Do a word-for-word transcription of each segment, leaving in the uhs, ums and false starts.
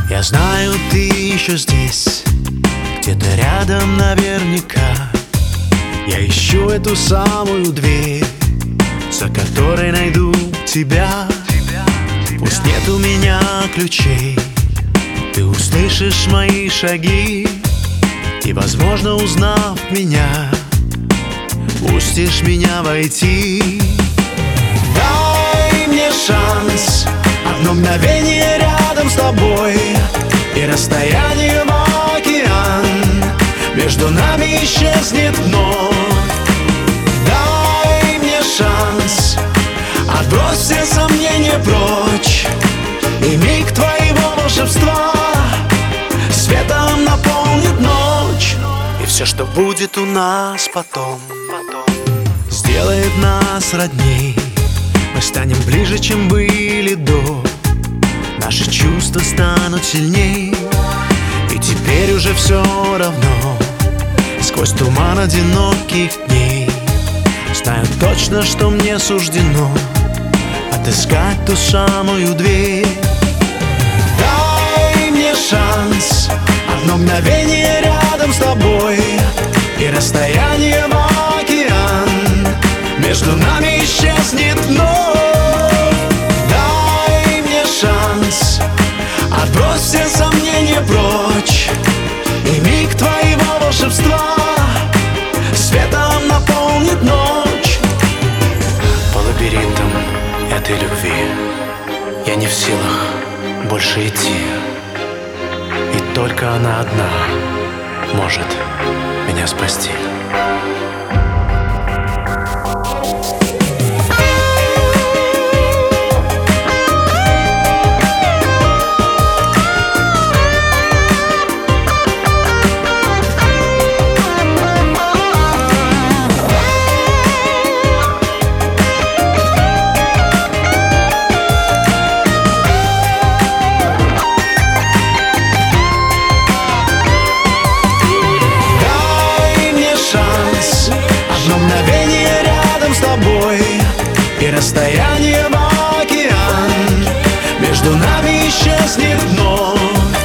Я знаю, ты еще здесь, где-то рядом наверняка. Я ищу эту самую дверь, за которой найду тебя. Пусть нет у меня ключей, ты услышишь мои шаги, и, возможно, узнав меня, пустишь меня войти. Дай мне шанс, одно мгновение рядом с тобой, и расстояние в океан между нами исчезнет вновь. Дай мне шанс, отбрось все сомнения прочь, и миг твоего волшебства светом наполнит ночь. И все, что будет у нас потом, сделает нас родней. Мы станем ближе, чем были до. Наши чувства станут сильней, и теперь уже все равно. Сквозь туман одиноких дней знаю точно, что мне суждено отыскать ту самую дверь. Дай мне шанс, одно мгновение рядом с тобой, и расстояние в океан между нами исчезнет вновь. Дай мне шанс, отбрось все сомнения прочь, и миг твоего волшебства светом наполнит ночь. По лабиринтам этой любви я не в силах больше идти, и только она одна может меня спасти. Мгновение рядом с тобой, и расстояние в океан между нами исчезнет вновь.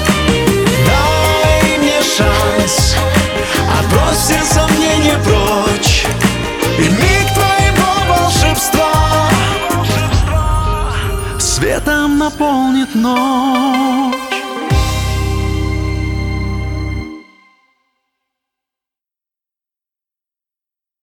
Дай мне шанс, отбрось все сомнения прочь, и миг твоего волшебства светом наполнит ночь.